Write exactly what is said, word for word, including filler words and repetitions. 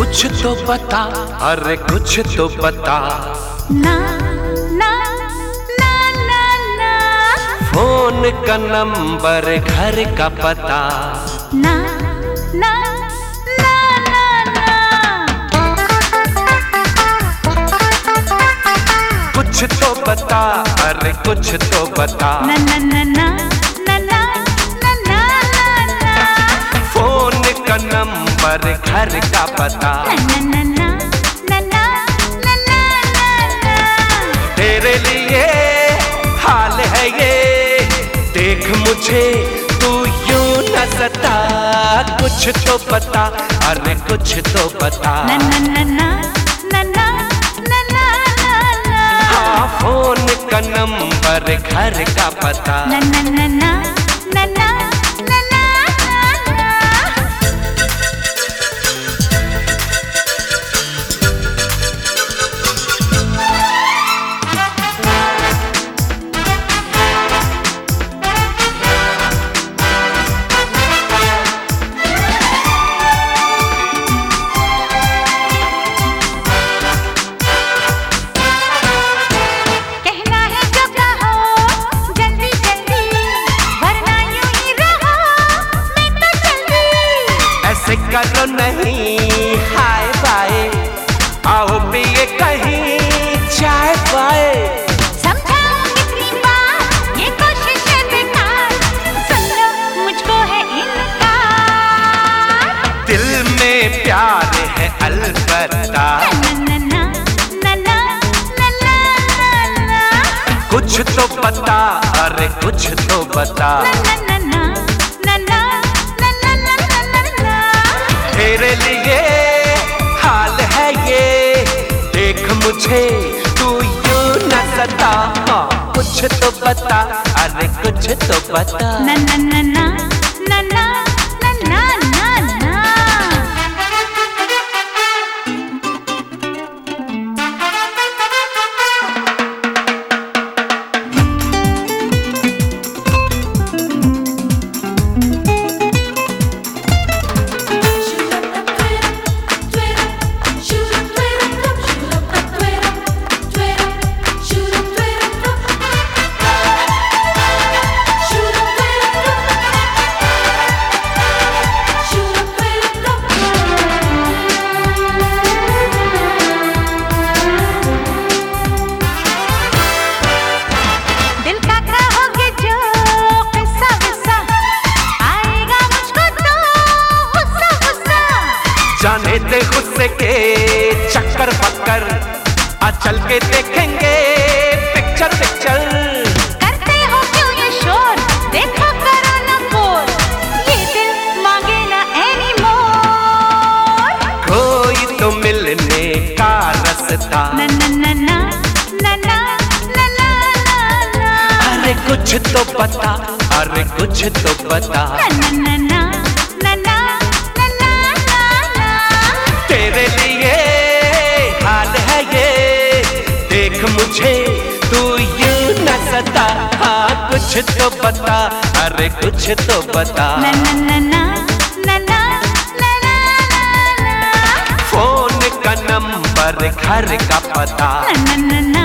कुछ तो बता, अरे कुछ तो बता। ना ना ना ना ना। फोन का नंबर, घर का पता। ना ना ना ना ना। कुछ तो बता, अरे कुछ तो बता। ना ना ना ना ना ना ना ना ना। फोन का नंबर, घर का पता। ना ना ना ना ना ना ना ना। तेरे लिए हाल है ये, देख मुझे तू यूं न सता। कुछ तो बता, अरे कुछ तो बता। ना ना ना ना ना ना ना ना ना। हाँ, फोन का नंबर, घर का पता। ना ना ना ना ना ना ना ना ना। करो नहीं हाय बाय, आओ पिए कहीं चाय पाए। समझाऊंगी इतनी बार, ये कोशिश है बेकार। सुन लो मुझको है इनकार। दिल में प्यार है अलबत्ता। ना ना ना ना ना ना ना ना। कुछ तो बता, अरे कुछ तो बता। ना ना ना ना ना ना ना ना ना ना। तेरे लिए हाल है ये, देख मुझे तू यूं न सता। हाँ, कुछ तो बता, अरे कुछ तो बता। ना ना ना ना ना ना ना ना ना ना। जाने दे गुस्से के चक्कर पक्कर, आ चल के देखेंगे पिक्चर पिक्चर। करते हो क्यों ये शोर, देखो करो ना बोर, ये दिल मांगे ना एनी मोर। कोई तो मिलने का रास्ता। ना ना ना ना ना ना ना ना ना। अरे कुछ तो बता, अरे कुछ तो बता। ना ना ना ना ना ना ना ना। तेरे लिए हाल है ये, देख मुझे तू यूं न सता। हाँ, कुछ तो बता, अरे कुछ तो बता। ना ना ना ना ना ना ना ना ना। फोन का नंबर, घर का पता। ना ना ना